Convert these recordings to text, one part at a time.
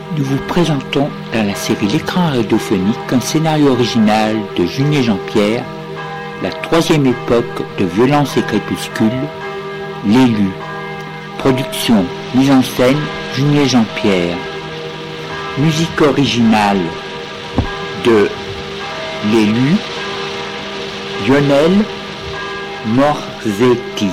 Nous vous présentons dans la série L'écran radiophonique un scénario original de Junier Jean-Pierre, la troisième époque de Violence et Crépuscule, L'élu. Production, mise en scène, Junier Jean-Pierre. Musique originale de L'élu, Lionel Morzetti.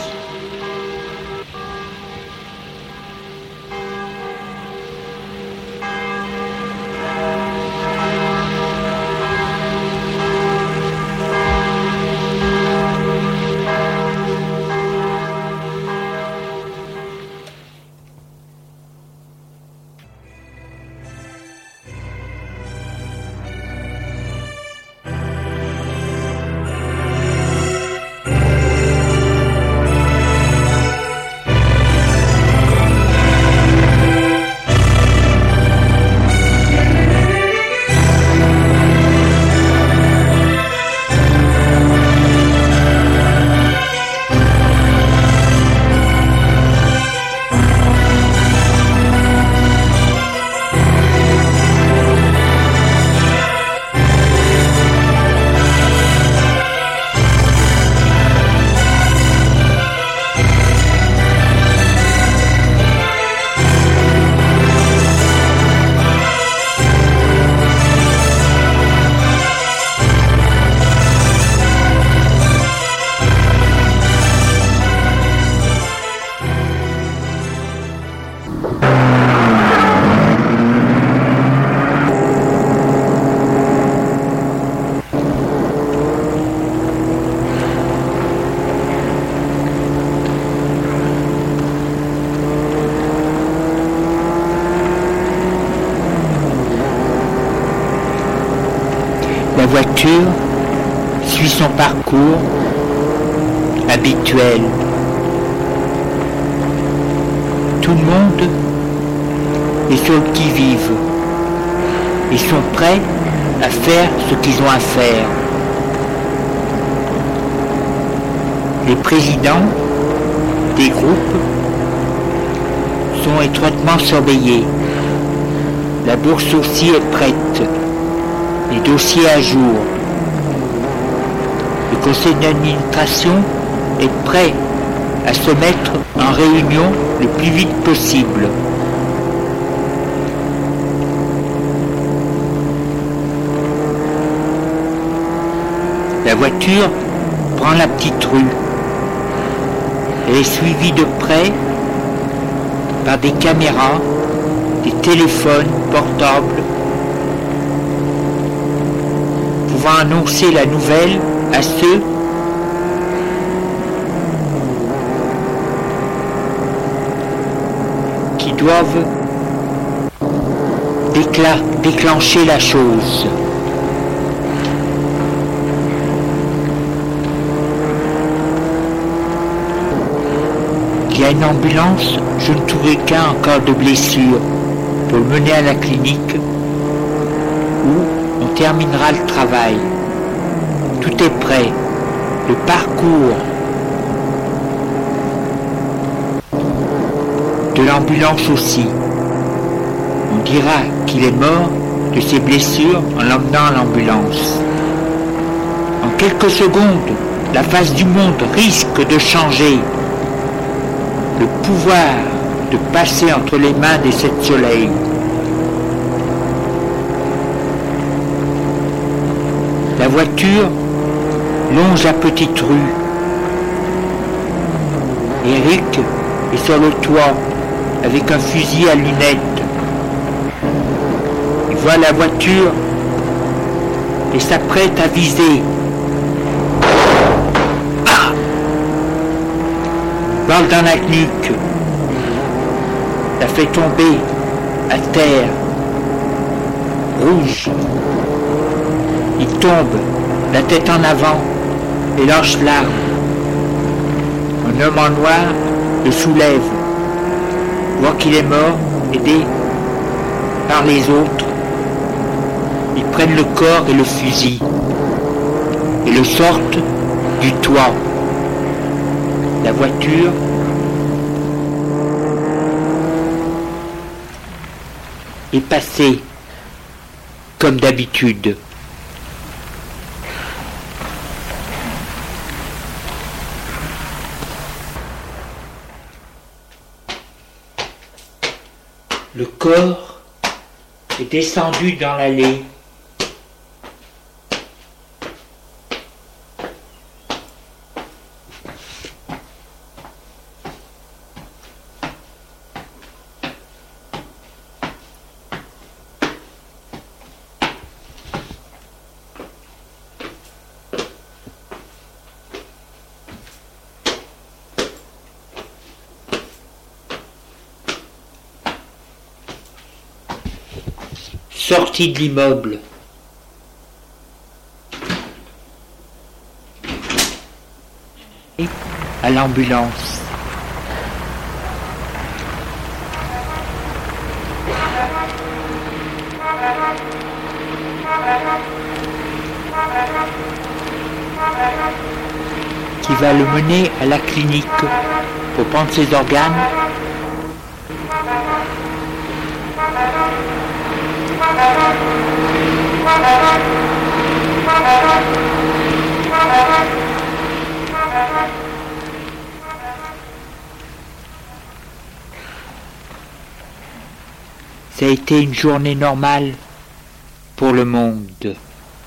La voiture suit son parcours habituel. Tout le monde est sur le qui-vive. Ils sont prêts à faire ce qu'ils ont à faire. Les présidents des groupes sont étroitement surveillés. La bourse aussi est prête. Les dossiers à jour. Le conseil d'administration est prêt à se mettre en réunion le plus vite possible. La voiture prend la petite rue. Elle est suivie de près par des caméras, des téléphones portables, pouvant annoncer la nouvelle à ceux qui doivent déclencher la chose. Il y a une ambulance, je ne trouvais qu'un en cas de blessure, pour le mener à la clinique où on terminera le travail. Tout est prêt. Le parcours de l'ambulance aussi. On dira qu'il est mort de ses blessures en l'emmenant à l'ambulance. En quelques secondes, la face du monde risque de changer. Le pouvoir de passer entre les mains des sept soleils. La voiture longe la petite rue. Eric est sur le toit avec un fusil à lunettes. Il voit la voiture et s'apprête à viser. Balle dans la nuque. La fait tomber à terre. Rouge. Il tombe, la tête en avant, et lâche l'arme. Un homme en noir le soulève, voit qu'il est mort, aidé par les autres. Ils prennent le corps et le fusil, et le sortent du toit. La voiture est passé, comme d'habitude. Le corps est descendu dans l'allée. Sorti de l'immeuble. À l'ambulance. Qui va le mener à la clinique pour prendre ses organes. Ça a été une journée normale pour le monde.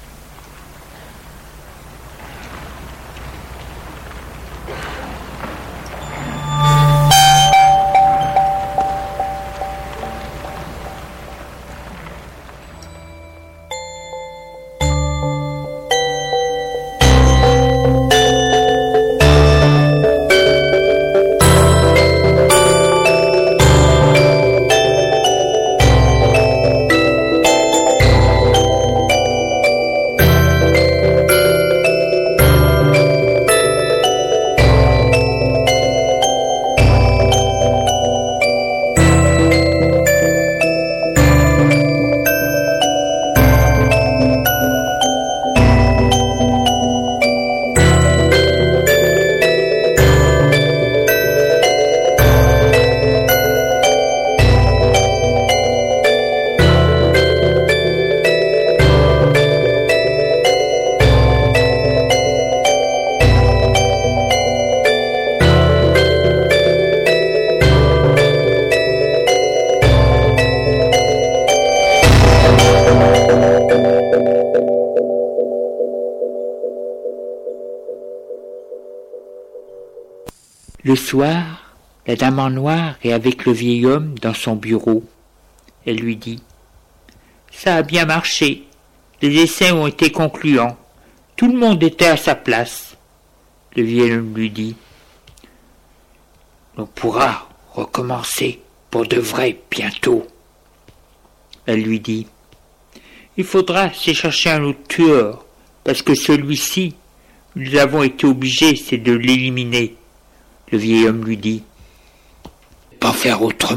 Le soir, la dame en noir est avec le vieil homme dans son bureau. Elle lui dit « Ça a bien marché. Les essais ont été concluants. Tout le monde était à sa place. » Le vieil homme lui dit « On pourra recommencer pour de vrai bientôt. » Elle lui dit « Il faudra se chercher un autre tueur, parce que celui-ci, nous avons été obligés, c'est de l'éliminer. » Le vieil homme lui dit « Pas faire autrement. »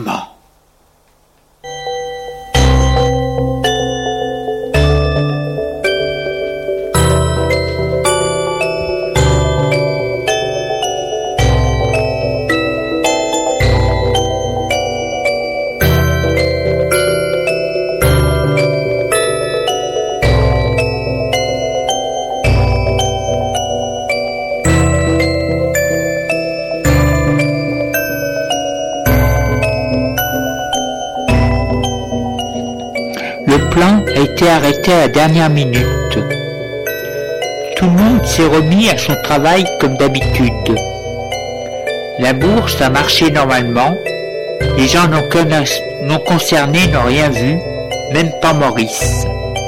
Le plan a été arrêté à la dernière minute. Tout le monde s'est remis à son travail comme d'habitude. La bourse a marché normalement. Les gens non concernés n'ont rien vu, même pas Maurice.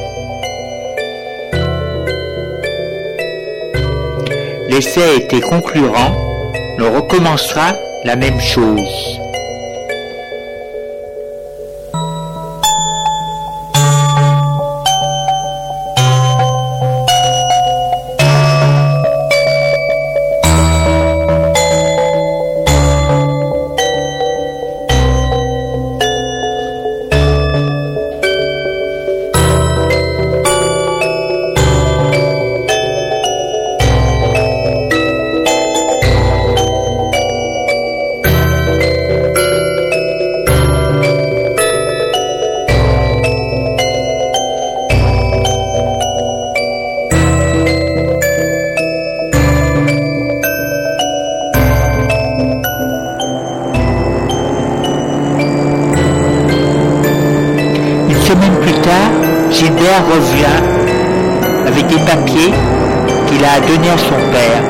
L'essai a été concluant. On recommencera la même chose. Gilbert revient avec des papiers qu'il a donnés à son père.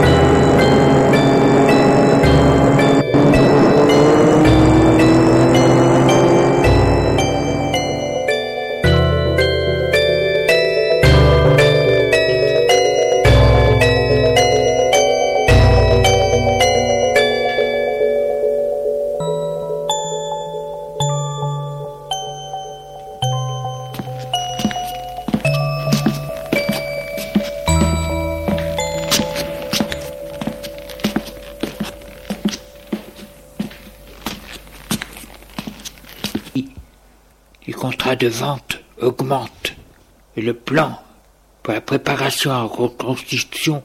Les contrats de vente augmentent et le plan pour la préparation à la reconstruction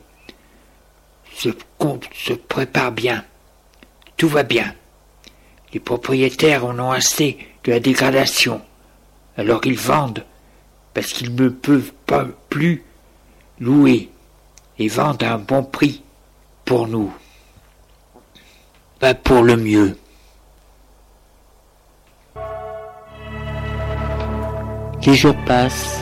se prépare bien. Tout va bien. Les propriétaires en ont assez de la dégradation. Alors ils vendent parce qu'ils ne peuvent pas plus louer et vendent à un bon prix pour nous. Pas pour le mieux. Les jours passent.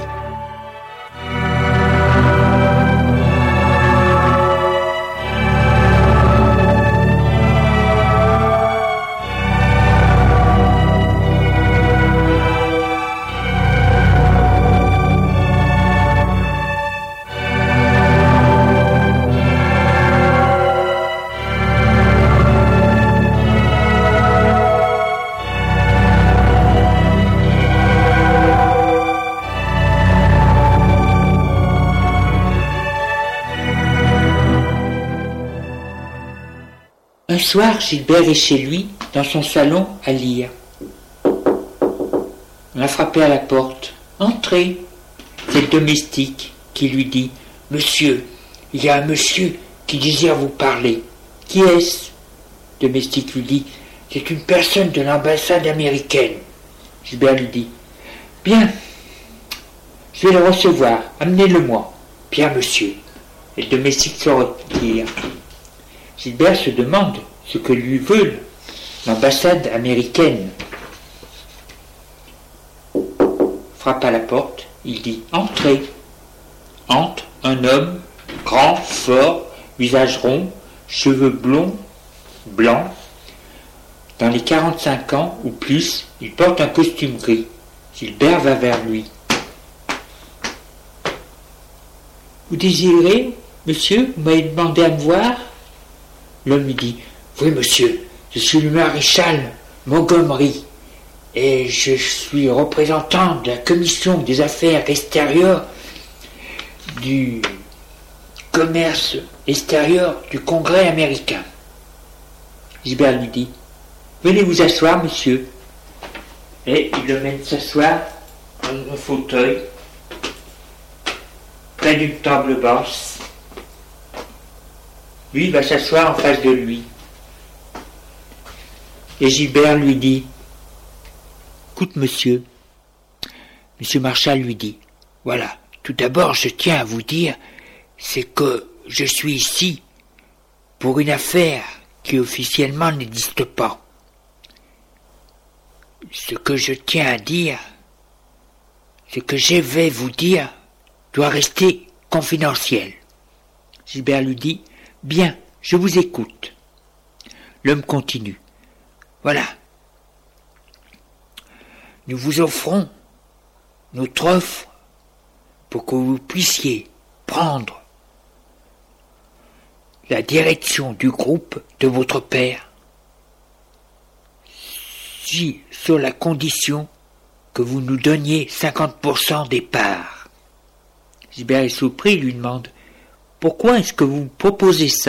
Un soir, Gilbert est chez lui, dans son salon, à lire. On a frappé à la porte. « Entrez !» C'est le domestique qui lui dit « Monsieur, il y a un monsieur qui désire vous parler. »« Qui est-ce » Le domestique lui dit « C'est une personne de l'ambassade américaine. » Gilbert lui dit « Bien, je vais le recevoir, amenez-le-moi. »« Bien, monsieur. » Et le domestique se retire. Gilbert se demande ce que lui veut l'ambassade américaine. Frappe à la porte, il dit « Entrez !» Entre un homme, grand, fort, visage rond, cheveux blonds, blancs. Dans les 45 ans ou plus, il porte un costume gris. Gilbert va vers lui. « Vous désirez, monsieur, vous m'avez demandé à me voir ?» L'homme lui dit « Oui, monsieur, je suis le maréchal Montgomery et je suis représentant de la commission des affaires extérieures du commerce extérieur du Congrès américain. » Gilbert lui dit « Venez vous asseoir, monsieur. » Et il le mène s'asseoir dans un fauteuil près d'une table basse. Lui va s'asseoir en face de lui. Et Gilbert lui dit « Écoute, monsieur. » Monsieur Marshall lui dit « Voilà, tout d'abord, je tiens à vous dire, c'est que je suis ici pour une affaire qui officiellement n'existe pas. Ce que je tiens à dire, ce que je vais vous dire, doit rester confidentiel. » Gilbert lui dit « Bien, je vous écoute. » L'homme continue. « Voilà. Nous vous offrons notre offre pour que vous puissiez prendre la direction du groupe de votre père, si sur la condition que vous nous donniez 50% des parts. » Gilbert est surpris et lui demande « Pourquoi est-ce que vous me proposez ça ?»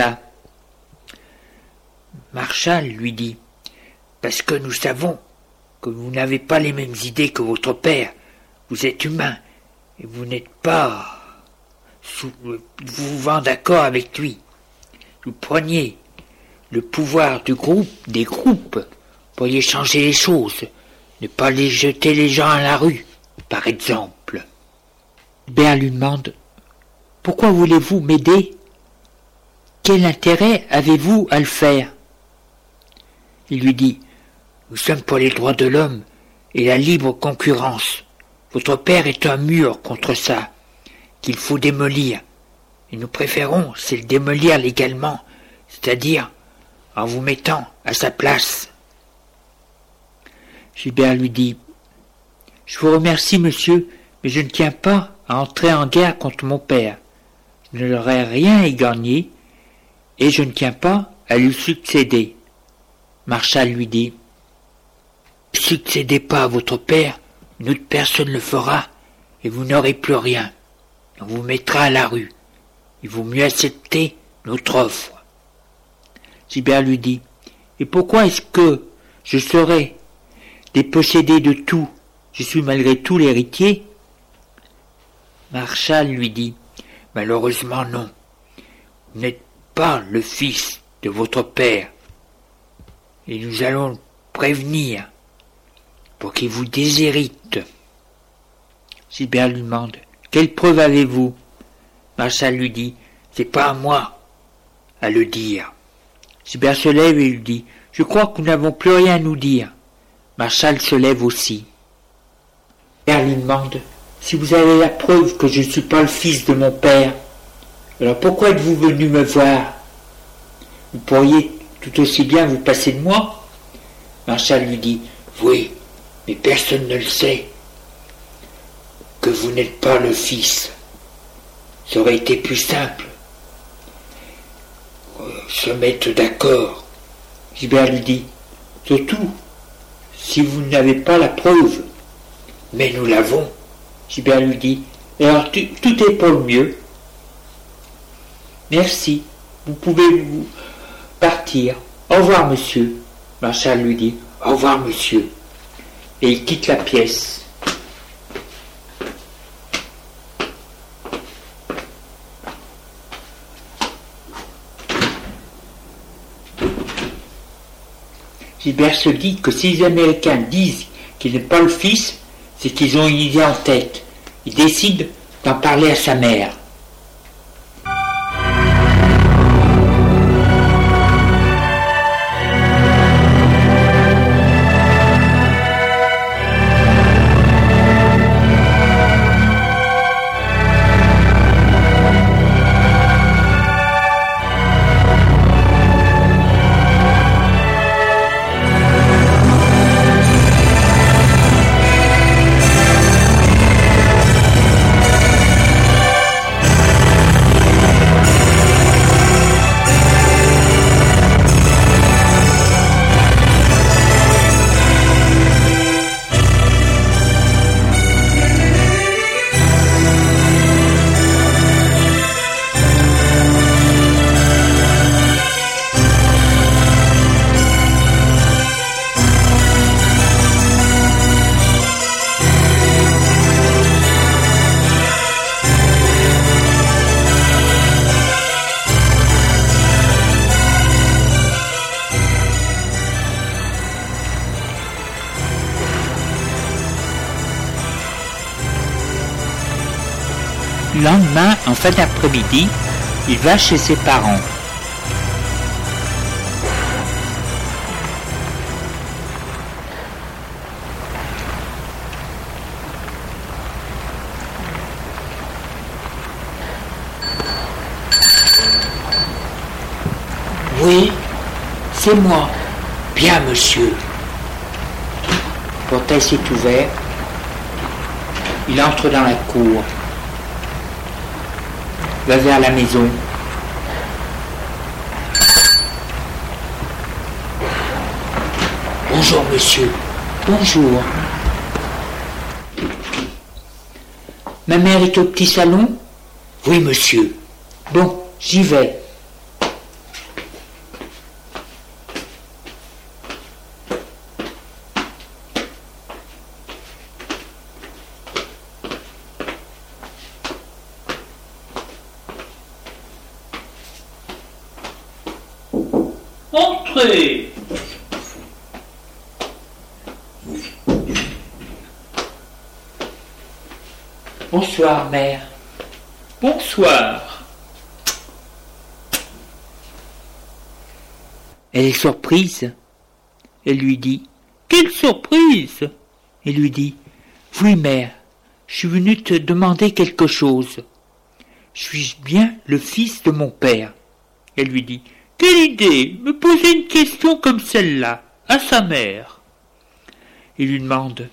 Marshall lui dit « Parce que nous savons que vous n'avez pas les mêmes idées que votre père. Vous êtes humain et vous n'êtes pas souvent d'accord avec lui. Vous preniez le pouvoir du groupe, des groupes, pourriez changer les choses, ne pas les jeter les gens à la rue, par exemple. » Gilbert lui demande « Pourquoi voulez-vous m'aider ? Quel intérêt avez-vous à le faire ?» Il lui dit « Nous sommes pour les droits de l'homme et la libre concurrence. Votre père est un mur contre ça, qu'il faut démolir. Et nous préférons, c'est le démolir légalement, c'est-à-dire en vous mettant à sa place. Gilbert lui dit, « Je vous remercie, monsieur, mais je ne tiens pas à entrer en guerre contre mon père. Je n'aurai rien à y gagner, et je ne tiens pas à lui succéder. » Marshall lui dit, « Ne succédez pas à votre père, une autre personne le fera, et vous n'aurez plus rien. On vous mettra à la rue. Il vaut mieux accepter notre offre. » Gilbert lui dit, « Et pourquoi est-ce que je serais dépossédé de tout? Je suis malgré tout l'héritier. » Marshall lui dit, « Malheureusement non. Vous n'êtes pas le fils de votre père. Et nous allons le prévenir pour qu'il vous déshérite. » Gilbert lui demande, « Quelle preuve avez-vous » Marshall lui dit, « C'est pas à moi à le dire. » Gilbert se lève et lui dit, « Je crois que nous n'avons plus rien à nous dire. » Marshall se lève aussi. Gilbert lui demande, « Si vous avez la preuve que je ne suis pas le fils de mon père, alors pourquoi êtes-vous venu me voir? Vous pourriez tout aussi bien vous passer de moi. » Marshall lui dit, « Oui, mais personne ne le sait que vous n'êtes pas le fils. Ça aurait été plus simple. Se mettre d'accord. » Gilbert lui dit, « Surtout, si vous n'avez pas la preuve. » « Mais nous l'avons. » Gilbert lui dit, « Alors tout est pour le mieux. Merci, vous pouvez vous partir. Au revoir, monsieur. » Marshall lui dit, « Au revoir, monsieur. » Et il quitte la pièce. Gilbert se dit que si les Américains disent qu'il n'est pas le fils, c'est qu'ils ont une idée en tête. Il décide d'en parler à sa mère. Le lendemain, en fin d'après-midi, il va chez ses parents. Oui, c'est moi. Bien, monsieur. Le portail s'est ouvert. Il entre dans la cour. Va vers la maison. Bonjour, monsieur. Bonjour. Ma mère est au petit salon? Oui, monsieur. Bon, j'y vais. Entrez. Bonsoir, mère. Bonsoir. Elle est surprise. Elle lui dit, Quelle surprise! il lui dit, oui, mère, je suis venu te demander quelque chose. Suis-je bien le fils de mon père? Elle lui dit, quelle idée, me poser une question comme celle-là, à sa mère. Il lui demande,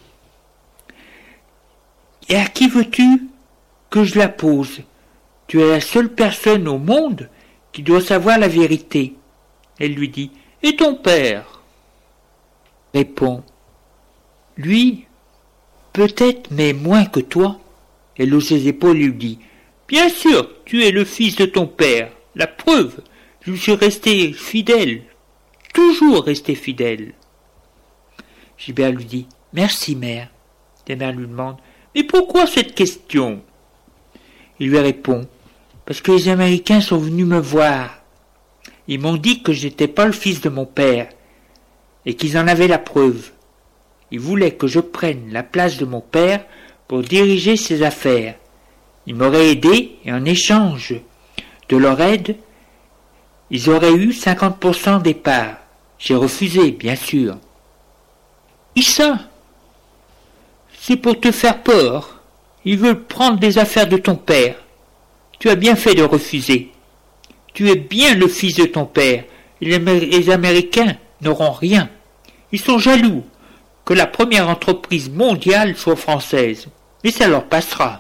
et à qui veux-tu que je la pose? Tu es la seule personne au monde qui doit savoir la vérité. Elle lui dit, et ton père? Répond, lui, peut-être, mais moins que toi. Elle hausse ses épaules et lui dit, bien sûr, tu es le fils de ton père. La preuve, je lui suis resté fidèle, toujours resté fidèle. Gilbert lui dit, merci mère. La mère lui demande, mais pourquoi cette question? Il lui répond, parce que les Américains sont venus me voir. Ils m'ont dit que je n'étais pas le fils de mon père, et qu'ils en avaient la preuve. Ils voulaient que je prenne la place de mon père pour diriger ses affaires. Ils m'auraient aidé, et en échange de leur aide, ils auraient eu 50% des parts. J'ai refusé, bien sûr. Issa, c'est pour te faire peur. Ils veulent prendre des affaires de ton père. Tu as bien fait de refuser. Tu es bien le fils de ton père. Et les Américains n'auront rien. Ils sont jaloux que la première entreprise mondiale soit française. Mais ça leur passera.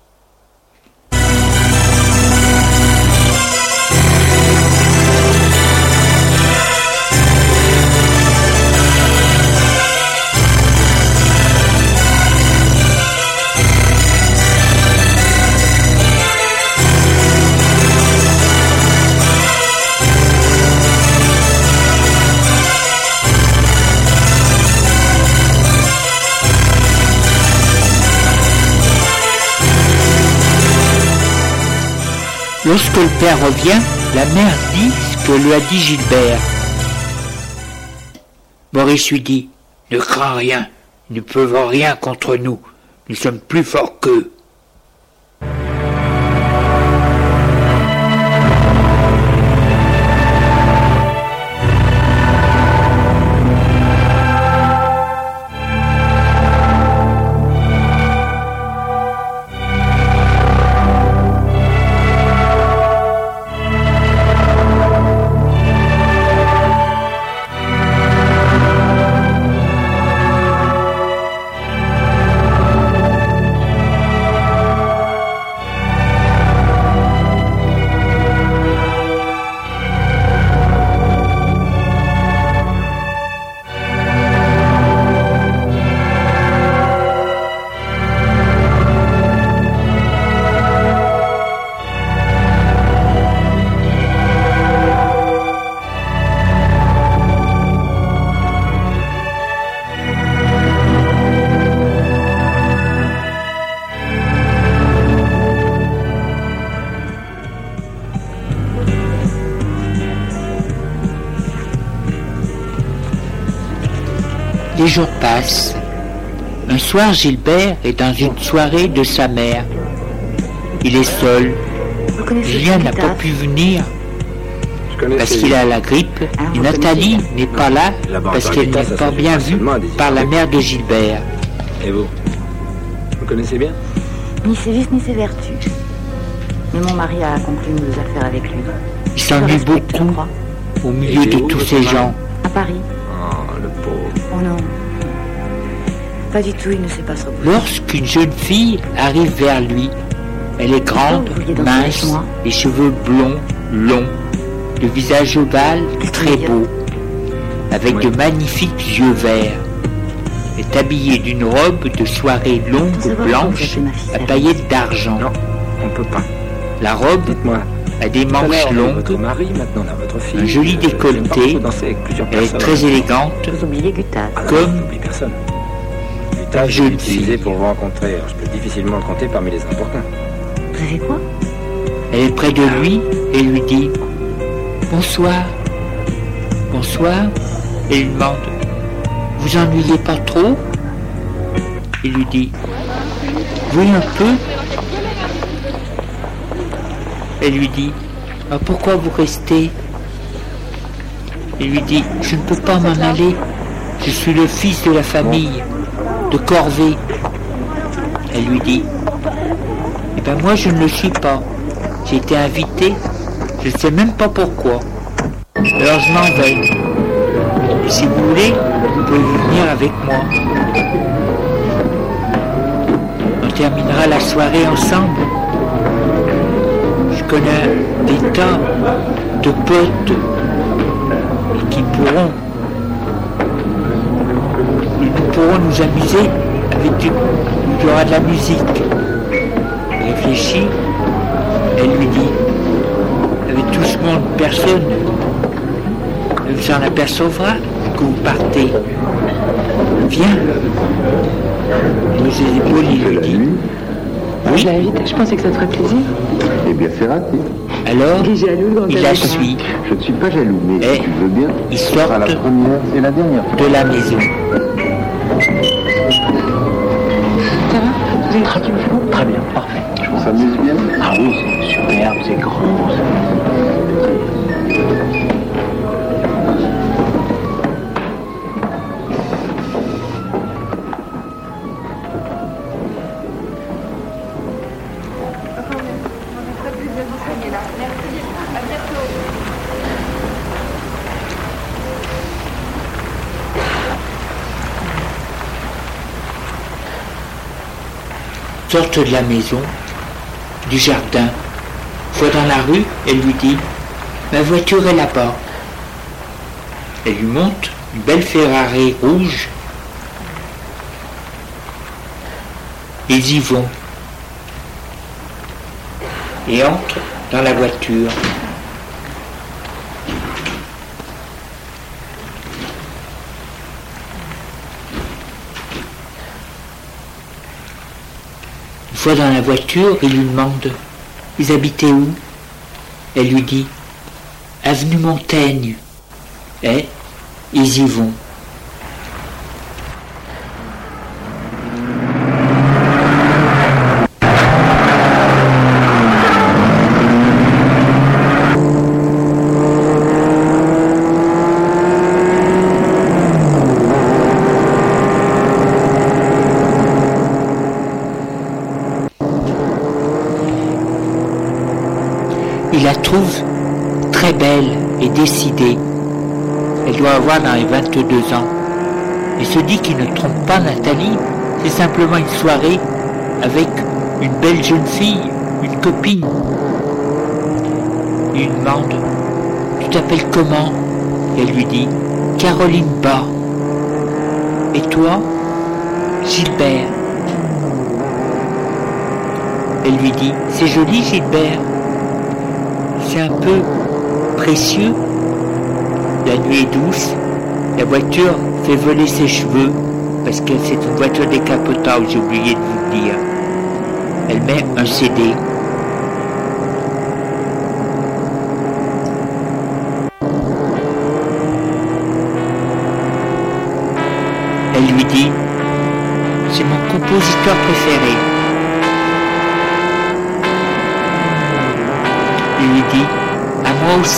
Lorsque le père revient, la mère dit ce que lui a dit Gilbert. Maurice lui dit, ne crains rien, ils ne peuvent rien contre nous, nous sommes plus forts qu'eux. Les jours passent. Un soir, Gilbert est dans une soirée de sa mère. Il est seul. Julien n'a pas pu venir parce qu'il a la grippe. Et Nathalie n'est pas là parce qu'elle n'est pas bien vue par la mère de Gilbert. Et vous connaissez bien? Ni ses vices ni ses vertus. Mais mon mari a conclu nos affaires avec lui. Il s'ennuie beaucoup au milieu de tous ces gens. À Paris. Oh, le pauvre. Oh non. Pas du tout, il ne sait pas se reposer. Lorsqu'une jeune fille arrive vers lui, elle est grande, mince, les cheveux blonds, longs, le visage ovale, très beau, avec de magnifiques yeux verts. Elle est habillée d'une robe de soirée longue, blanche, à paillettes d'argent. Non, on peut pas. La robe a des manches longues, votre mari, maintenant là, votre fille, un joli décolleté, elle est très élégante, Vous oubliez Gutaz. comme n'oublie personne. Gutaz, je l'ai utilisé pour vous rencontrer. Alors, je peux difficilement le compter parmi les importants. Vous savez quoi? elle est près de lui et lui dit « Bonsoir. » Bonsoir. Et lui demande « Vous ennuyez pas trop ?» Il lui dit « Oui, un peu. » Elle lui dit « Ah, pourquoi vous restez ?» Il lui dit « Je ne peux pas m'en aller. Je suis le fils de la famille, de corvée. » Elle lui dit, eh ben moi je ne le suis pas. J'ai été invitée, je ne sais même pas pourquoi. Alors je m'en vais. Et si vous voulez, vous pouvez venir avec moi. On terminera la soirée ensemble. Je connais des tas de potes qui pourront. Nous pourrons nous amuser avec il y aura de la musique. Elle réfléchit, elle lui dit, avec tout ce monde, personne ne s'en apercevra que vous partez. Viens. Roger Épaules, il lui dit. Je l'invite, je pensais que ça te ferait plaisir. Eh bien, c'est raté. Alors, il la suit. Je ne suis pas jaloux, mais et si tu veux bien, ils sortent la première et la dernière. de la maison. Ça va? Vous êtes tranquille? Très bien, parfait. On s'amuse bien. Ah oui, c'est superbe, c'est grand. Sortent de la maison, du jardin, fois dans la rue, elle lui dit « Ma voiture est là-bas ». Elle lui montre une belle Ferrari rouge. Ils y vont et entrent dans la voiture. Une fois dans la voiture, il lui demande « Vous habitez où ?» Elle lui dit « Avenue Montaigne ». Et ils y vont. Il la trouve très belle et décidée. Elle doit avoir dans les 22 ans. Il se dit qu'il ne trompe pas Nathalie, c'est simplement une soirée avec une belle jeune fille, une copine. Il lui demande « Tu t'appelles comment ?» Elle lui dit « Caroline Bas. » « Et toi ?»« Gilbert. » Elle lui dit « C'est joli Gilbert. C'est un peu précieux. La nuit est douce. La voiture fait voler ses cheveux parce que c'est une voiture décapotable, j'ai oublié de vous le dire. Elle met un CD. Elle lui dit « C'est mon compositeur préféré. » Il lui dit « À moi aussi. »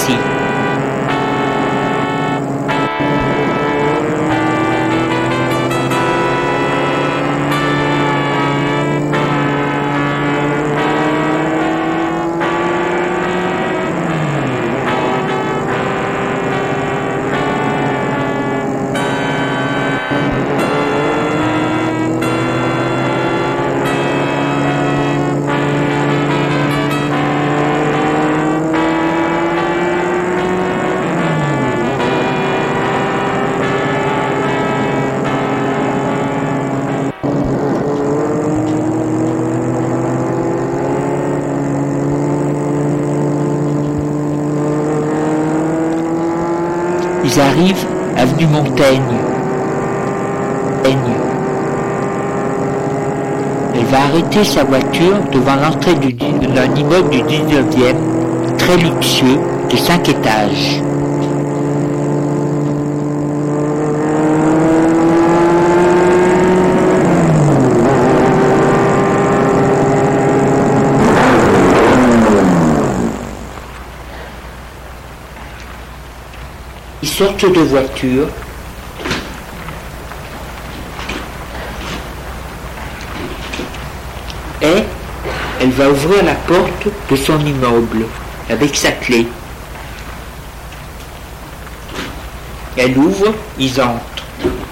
Ils arrivent avenue Montaigne. Elle va arrêter sa voiture devant l'entrée d'un immeuble du 19e, très luxueux, de 5 étages. Ils sortent de voiture. et elle va ouvrir la porte de son immeuble avec sa clé. Elle ouvre, ils entrent.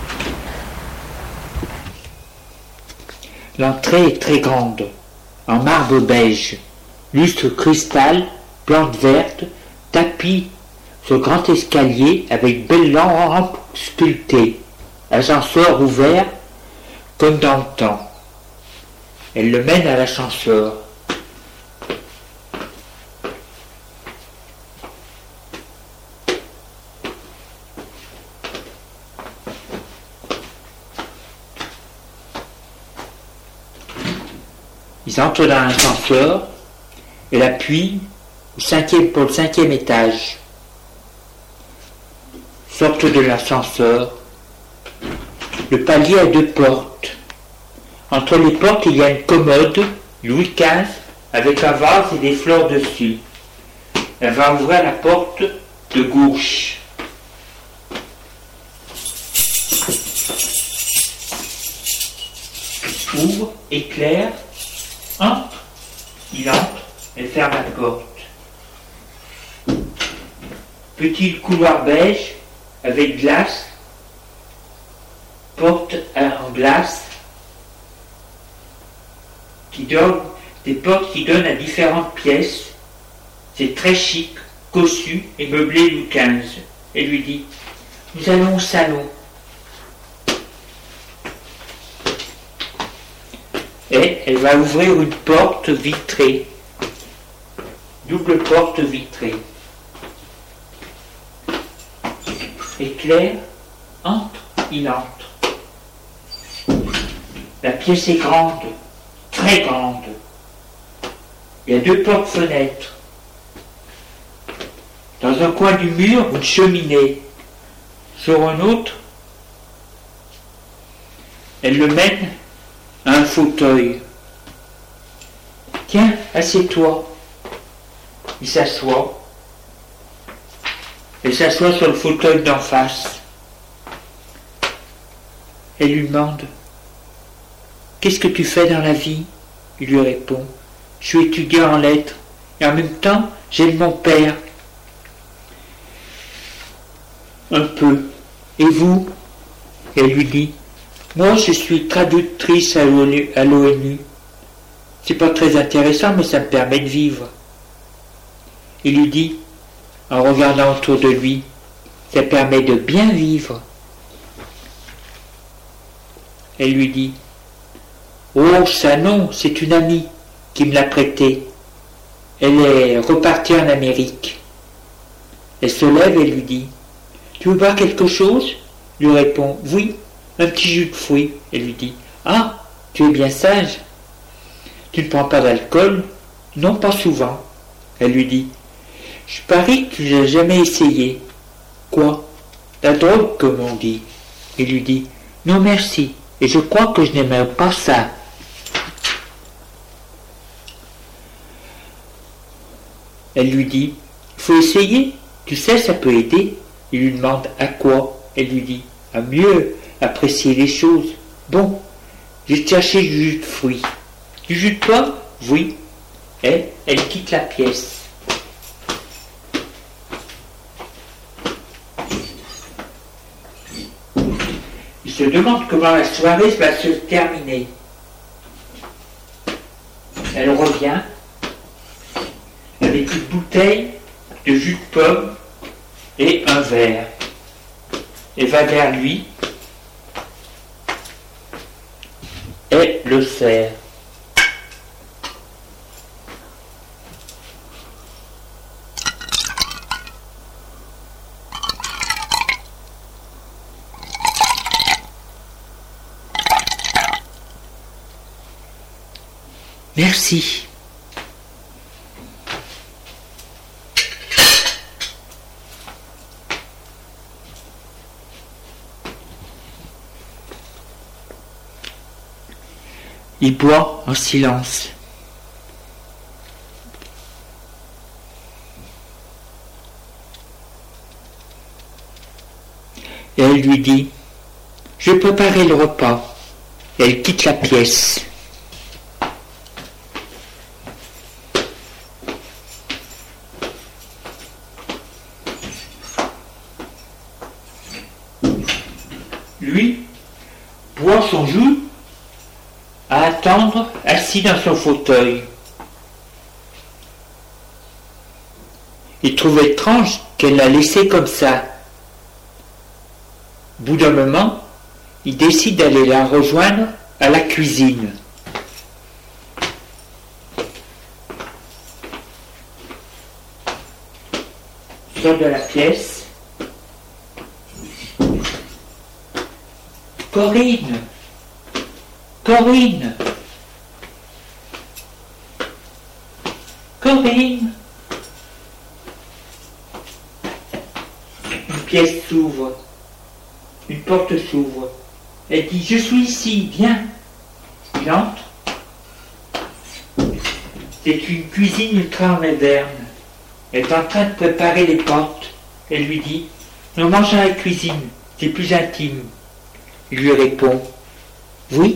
L'entrée est très grande, en marbre beige, lustre cristal, plantes vertes, tapis sur grand escalier avec belles lampes sculptées, ascenseur ouvert comme dans le temps. Elle le mène à l'ascenseur. Ils entrent dans l'ascenseur et l'appuient pour le 5e étage. Sortent de l'ascenseur. Le palier a 2 portes. Entre les portes, il y a une commode Louis XV avec un vase et des fleurs dessus. Elle va ouvrir la porte de gauche. Ouvre, éclaire, entre, il entre, elle ferme la porte. Petit couloir beige avec glace, porte en glace, des portes qui donnent à différentes pièces. C'est très chic, cossu et meublé Louis XV. Elle lui dit: nous allons au salon. Et elle va ouvrir une porte vitrée, double porte vitrée. Éclair, entre, il entre. La pièce est grande, très grande. Il y a 2 portes-fenêtres. Dans un coin du mur, une cheminée. Sur un autre, elle le mène à un fauteuil. Tiens, assieds-toi. Il s'assoit. Elle s'assoit sur le fauteuil d'en face. Elle lui demande: qu'est-ce que tu fais dans la vie? Il lui répond: je suis étudiant en lettres et en même temps j'aime mon père. Un peu. Et vous? Elle lui dit: moi je suis traductrice à l'ONU. C'est pas très intéressant mais ça me permet de vivre. Il lui dit, en regardant autour de lui: ça permet de bien vivre. Elle lui dit: oh, ça non, c'est une amie qui me l'a prêté. Elle est repartie en Amérique. Elle se lève et lui dit: tu veux boire quelque chose? Il lui répond: oui, un petit jus de fruits. Elle lui dit: ah, tu es bien sage. Tu ne prends pas d'alcool? Non, pas souvent. Elle lui dit: je parie que tu n'as jamais essayé. Quoi? La drogue, comme on dit. Il lui dit: non merci, et je crois que je n'aimerais pas ça. Elle lui dit: il faut essayer, tu sais, ça peut aider. Il lui demande: à quoi? Elle lui dit: à mieux apprécier les choses. Bon, j'ai cherché du jus de fruits. Du jus de pomme? Oui. Et elle quitte la pièce. Il se demande comment la soirée va se terminer. Elle revient avec une bouteille de jus de pomme et un verre. Elle va vers lui et le sert. Merci. Il boit en silence. Et elle lui dit: je vais préparer le repas. Et elle quitte la pièce. Blanche on joue à attendre, assis dans son fauteuil. Il trouve étrange qu'elle l'a laissé comme ça. Au bout d'un moment, il décide d'aller la rejoindre à la cuisine. Il sort de la pièce. Corinne! Corinne! Corinne! Une pièce s'ouvre. Une porte s'ouvre. Elle dit « Je suis ici, viens !» Il entre. C'est une cuisine ultra moderne. Elle est en train de préparer les portes. Elle lui dit « Nous mangeons à la cuisine, c'est plus intime. » Il lui répond « Oui ?»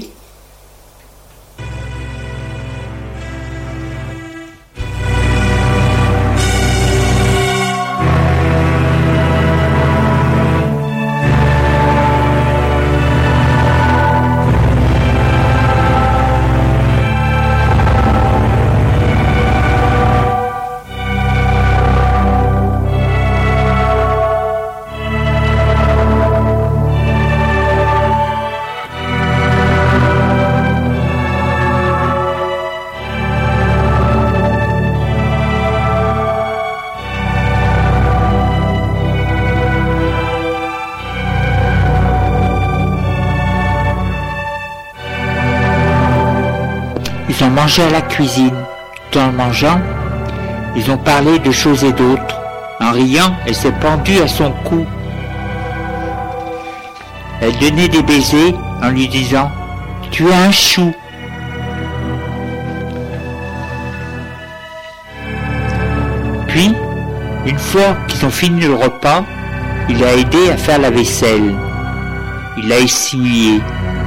Ils ont mangé à la cuisine. Tout en mangeant, ils ont parlé de choses et d'autres. En riant, elle s'est pendue à son cou. Elle donnait des baisers en lui disant « Tu es un chou ». Puis, une fois qu'ils ont fini le repas, il l'a aidé à faire la vaisselle. Il l'a essuyé.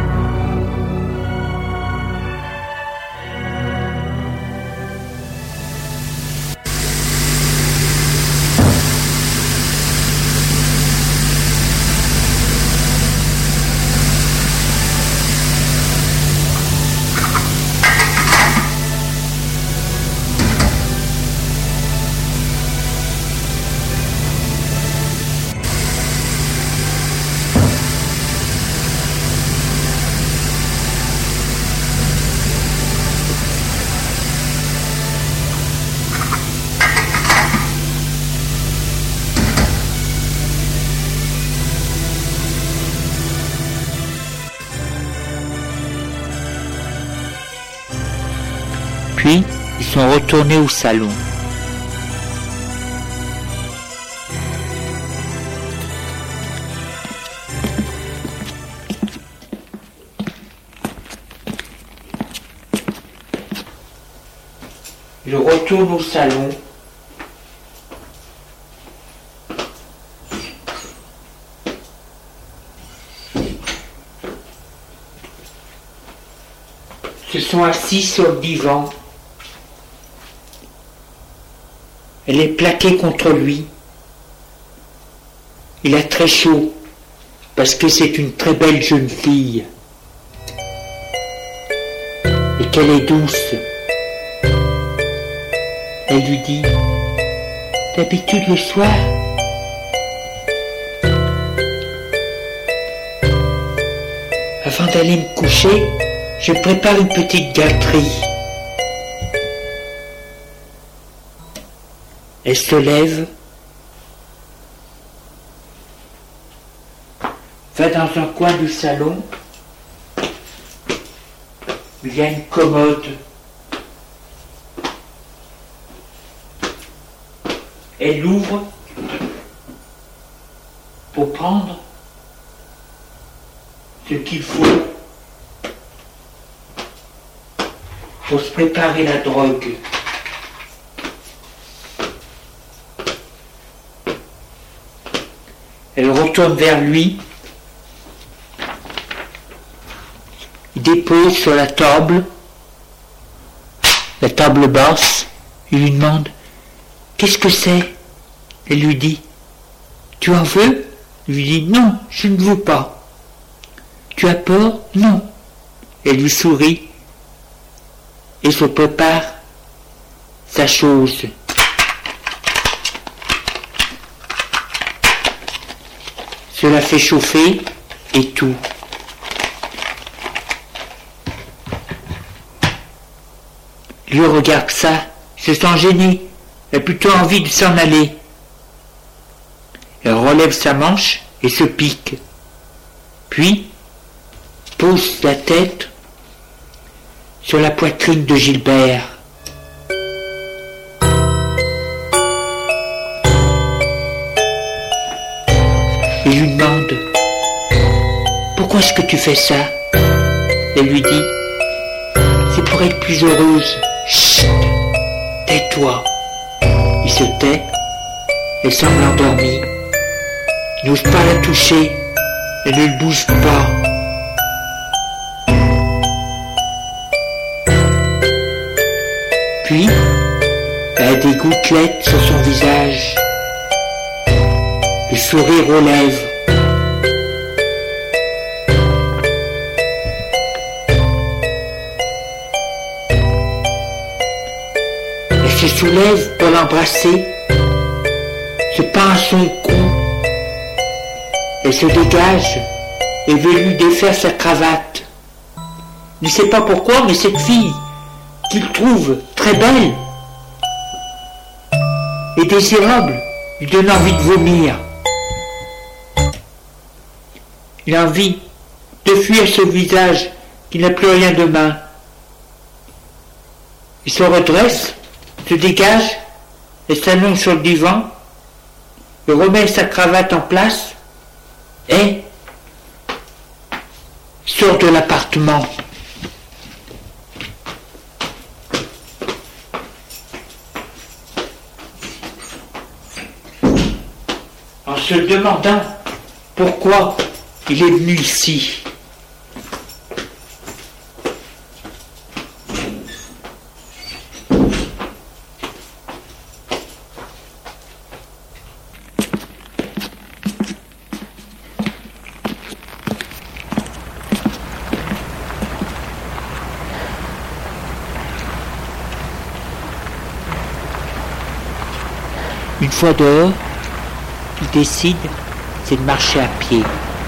Puis, ils sont retournés au salon. Ils retournent au salon. Ils se sont assis sur le divan. Elle est plaquée contre lui. Il a très chaud, parce que c'est une très belle jeune fille. Et qu'elle est douce. Elle lui dit, d'habitude le soir, avant d'aller me coucher, je prépare une petite gâterie. Elle se lève, va dans un coin du salon, il y a une commode. Elle l'ouvre pour prendre ce qu'il faut pour se préparer la drogue. Elle retourne vers lui, il dépose sur la table basse, il lui demande « Qu'est-ce que c'est ?» Elle lui dit « Tu en veux ?» Il lui dit « Non, je ne veux pas. » « Tu as peur? Non. Elle lui sourit et se prépare sa chose. Cela fait chauffer et tout. Lui regarde ça, se sent gêné, elle a plutôt envie de s'en aller. Elle relève sa manche et se pique. Puis, pose la tête sur la poitrine de Gilbert. Et lui demande « Pourquoi est-ce que tu fais ça ?» Elle lui dit « C'est pour être plus heureuse. » « Chut, tais-toi. » Il se tait, elle semble endormie. Il n'ose pas la toucher, elle ne bouge pas. Puis, elle a des gouttelettes sur son visage, le sourire aux lèvres. Se soulève pour l'embrasser, se pend à son cou, elle se dégage et veut lui défaire sa cravate. Il ne sait pas pourquoi, mais cette fille, qu'il trouve très belle et désirable, lui donne envie de vomir. Il a envie de fuir ce visage qui n'a plus rien de main. Il se redresse, se dégage et s'allonge sur le divan, il remet sa cravate en place et sort de l'appartement. En se demandant pourquoi il est venu ici. Une fois dehors, il décide, c'est de marcher à pied.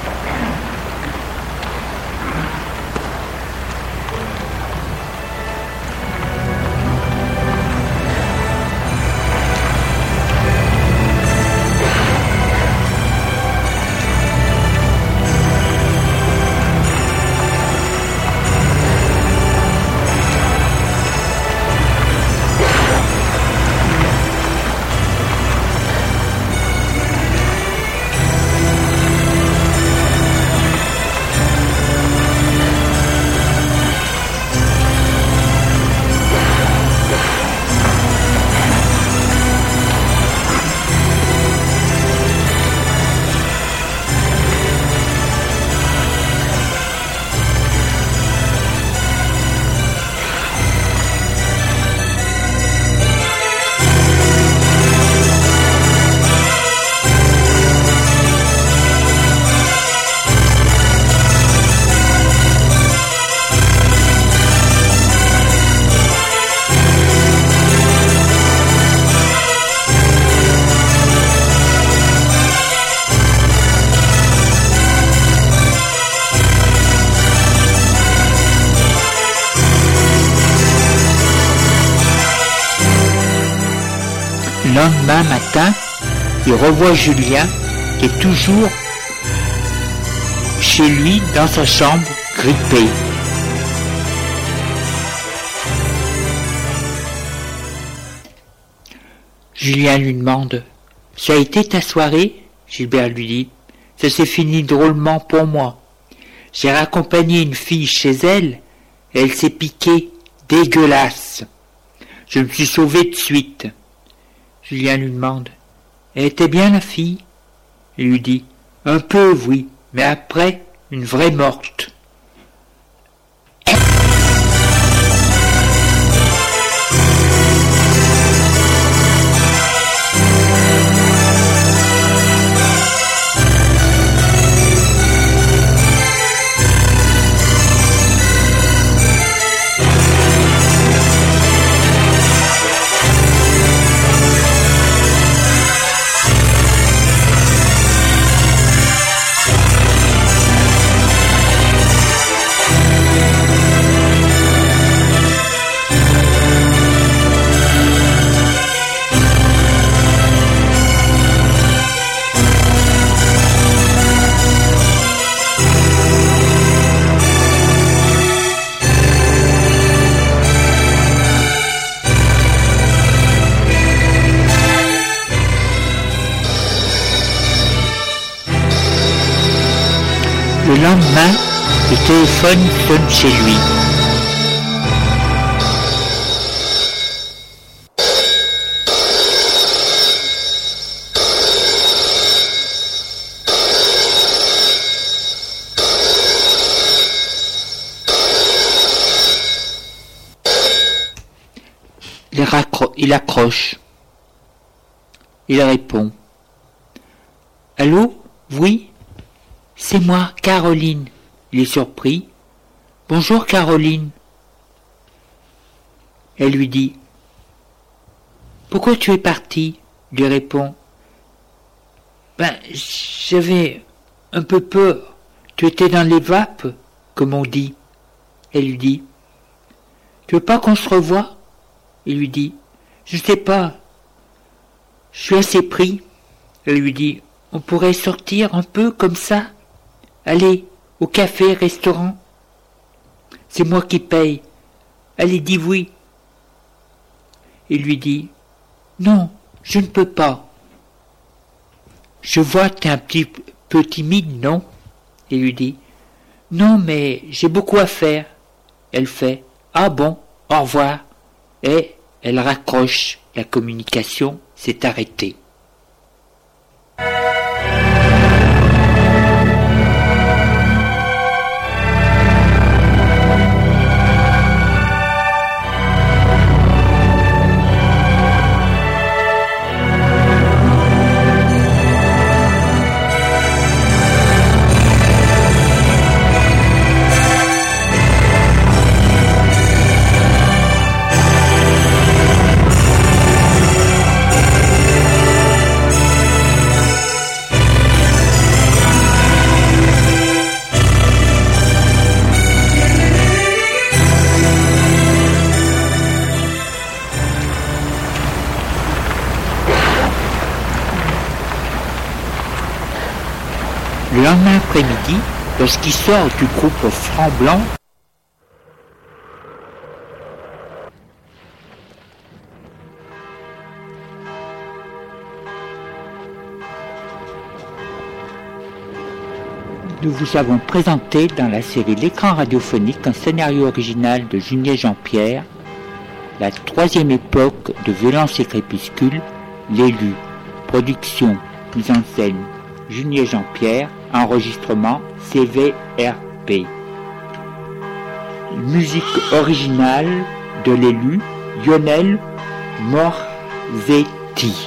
Le lendemain matin, il revoit Julien qui est toujours chez lui dans sa chambre, grippé. Julien lui demande « Ça a été ta soirée ?» Gilbert lui dit « Ça s'est fini drôlement pour moi. J'ai raccompagné une fille chez elle et elle s'est piquée dégueulasse. Je me suis sauvé de suite. » Julien lui demande « Elle était bien la fille ?» Il lui dit « Un peu, oui, mais après, une vraie morte. » téléphone sonne chez lui. Il accroche. Il répond. Allô? Oui? C'est moi, Caroline. Il est surpris. Bonjour, Caroline. Elle lui dit. Pourquoi tu es partie? Il lui répond. J'avais un peu peur. Tu étais dans les vapes, comme on dit. Elle lui dit. Tu veux pas qu'on se revoie? Il lui dit. Je ne sais pas. Je suis assez pris. Elle lui dit. On pourrait sortir un peu comme ça? Allez, au café, restaurant. C'est moi qui paye. Allez, dis oui. Il lui dit. Non, je ne peux pas. Je vois que t'es un petit peu timide, non? Il lui dit. Non, mais j'ai beaucoup à faire. Elle fait. Ah bon, au revoir. Et elle raccroche. La communication s'est arrêtée. Le lendemain après-midi, lorsqu'il sort du groupe Franc-Blanc, nous vous avons présenté dans la série L'écran radiophonique un scénario original de Junier Jean-Pierre, la troisième époque de Violence et Crépuscule, l'élu, production, mise en scène, Junier Jean-Pierre, enregistrement CVRP. Musique originale de l'élu Lionel Morzetti.